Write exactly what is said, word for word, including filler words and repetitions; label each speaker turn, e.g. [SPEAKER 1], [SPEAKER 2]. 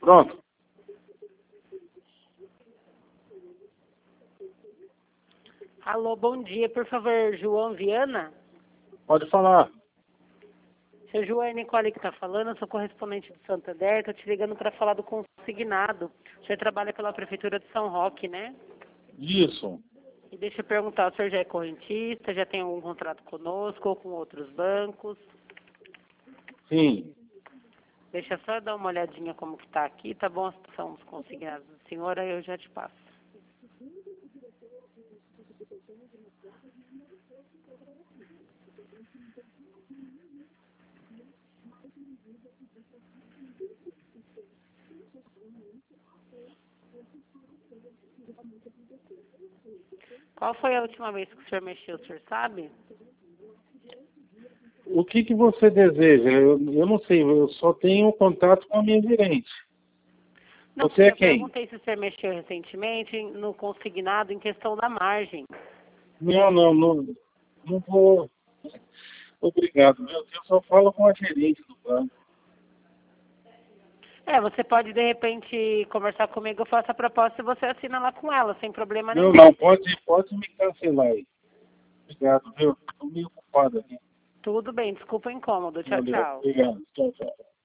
[SPEAKER 1] Pronto.
[SPEAKER 2] Alô, bom dia. Por favor, João Viana?
[SPEAKER 1] Pode falar.
[SPEAKER 2] Seu João, é Nicole que está falando, eu sou correspondente do Santander, estou te ligando para falar do consignado. O senhor trabalha pela Prefeitura de São Roque, né?
[SPEAKER 1] Isso.
[SPEAKER 2] E deixa eu perguntar, o senhor já é correntista, já tem algum contrato conosco ou com outros bancos?
[SPEAKER 1] Sim.
[SPEAKER 2] Deixa eu só dar uma olhadinha como que está aqui, tá bom? A situação dos consignados da senhora, eu já te passo. Qual foi a última vez que o senhor mexeu, o senhor sabe?
[SPEAKER 1] O que, que você deseja? Eu, eu não sei, eu só tenho contato com a minha gerente.
[SPEAKER 2] Não,
[SPEAKER 1] Você é
[SPEAKER 2] eu
[SPEAKER 1] quem?
[SPEAKER 2] perguntei se o senhor mexeu recentemente no consignado em questão da margem.
[SPEAKER 1] Não, não, não, não vou. Obrigado, meu Deus, eu só falo com a gerente do banco.
[SPEAKER 2] É, você pode, de repente, conversar comigo, eu faço a proposta e você assina lá com ela, sem problema
[SPEAKER 1] Não,
[SPEAKER 2] nenhum.
[SPEAKER 1] não, pode, pode me cancelar aí. Obrigado, viu? Estou meio ocupado aqui.
[SPEAKER 2] Tudo bem, desculpa o incômodo. Tchau,
[SPEAKER 1] Valeu,
[SPEAKER 2] tchau.
[SPEAKER 1] obrigado. Tchau, tchau.